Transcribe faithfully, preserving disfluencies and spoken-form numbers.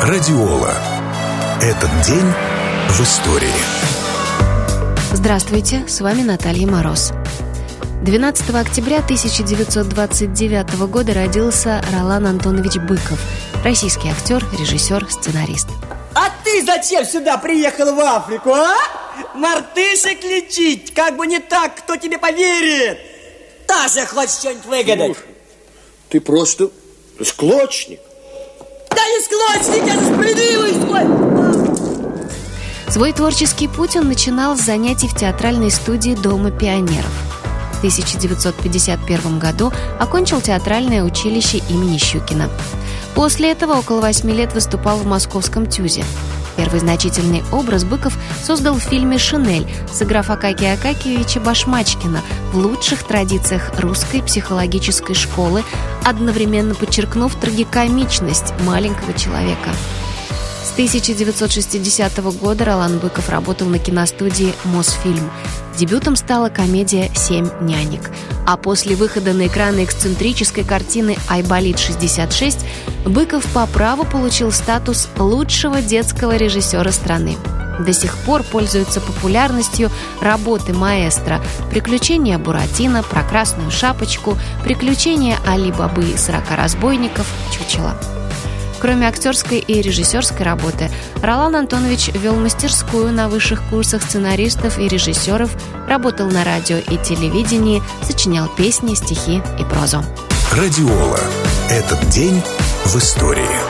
Радиола. Этот день в истории. Здравствуйте, с вами Наталья Мороз. двенадцатого октября тысяча девятьсот двадцать девятого года родился Ролан Антонович Быков, российский актер, режиссер, сценарист. А ты зачем сюда приехал в Африку, а? Мартышек лечить? Как бы не так, кто тебе поверит? Тоже хочешь что-нибудь выгадать? Слушай, ты просто склочник. Да не склочник, я же справедливый. Свой творческий путь он начинал с занятий в театральной студии Дома пионеров. В тысяча девятьсот пятьдесят первом году окончил театральное училище имени Щукина. После этого около восьми лет выступал в московском ТЮЗе. Первый значительный образ Быков создал в фильме «Шинель», сыграв Акакия Акакиевича Башмачкина в лучших традициях русской психологической школы, одновременно подчеркнув трагикомичность маленького человека. С тысяча девятьсот шестидесятого года Ролан Быков работал на киностудии «Мосфильм». Дебютом стала комедия «Семь нянек». А после выхода на экраны эксцентрической картины «Айболит-шестьдесят шесть» Быков по праву получил статус лучшего детского режиссера страны. До сих пор пользуются популярностью работы маэстро «Приключения Буратино», «Про красную шапочку», «Приключения Али-Бабы и сорока разбойников», «Чучело». Кроме актерской и режиссерской работы, Ролан Антонович вел мастерскую на высших курсах сценаристов и режиссеров, работал на радио и телевидении, сочинял песни, стихи и прозу. Радиола. Этот день в истории.